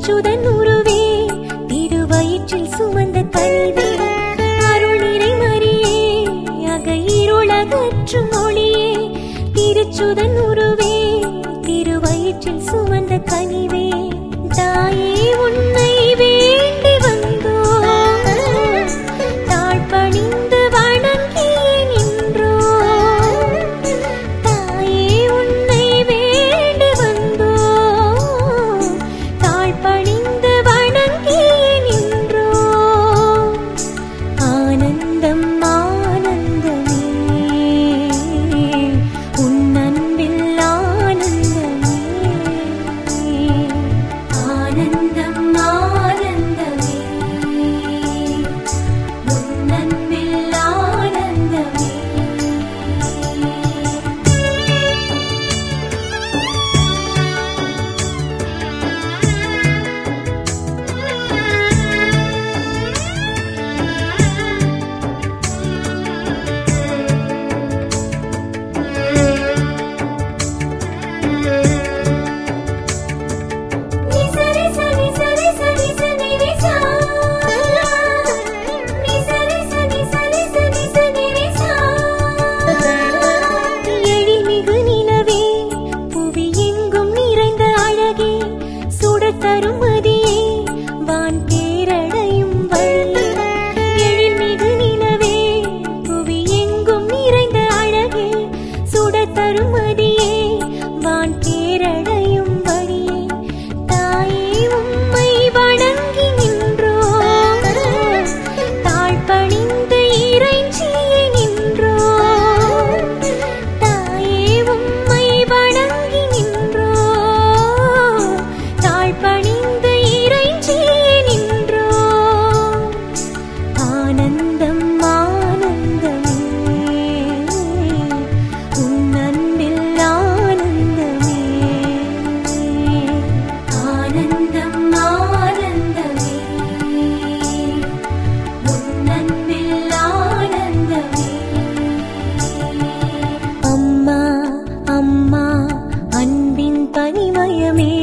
திருச்சுதன் உருவே திருவயிற்றில் சுமந்த கனிவே அருள் நிறை மரியே அகயிருளகற்றும் ஒளியே திருச்சுதன் உருவே திருவயிற்றில் சுமந்த கனிவே தாயே உன்னை வேண்டி வந்தோம் தாழ்பணிந்து வணங்கியே நின்றோம் தாயே உன்னை வேண்டி வந்தோம் தாழ்பணிந்து வணங்கியே நின்றோம் ஆனந்தம் ஆனந்தமே உன் அன்பில் ஆனந்தமே ஆனந்தம் ஆனந்தமே உன் அன்பில் ஆனந்தமே எழில்மிகு நிலவே புவி எங்கும் நிறைந்த அழகே சுடத்தரும் மதியே வான் பேரடையும் வழியே எழில்மிகு நிலவே புவி எங்கும் நிறைந்த அழகே சுடத்தரும் மதியே வான் பேரடையும் வழியே தாயே உம்மை வணங்கி நின்றோம் தாழ்பணிந்து இறைஞ்சியே நின்றோம் தாயே உம்மை வணங்கி நின்றோம் தாழ்பணிந்து இறைஞ்சியே நின்றோம் ஆனந்தம் ஆனந்தமே உன் அன்பில் ஆனந்தமே ஆனந்தம் ஆனந்தமே உன் அன்பில் ஆனந்தமே அம்மா அம்மா அன்பின் பனிமயமே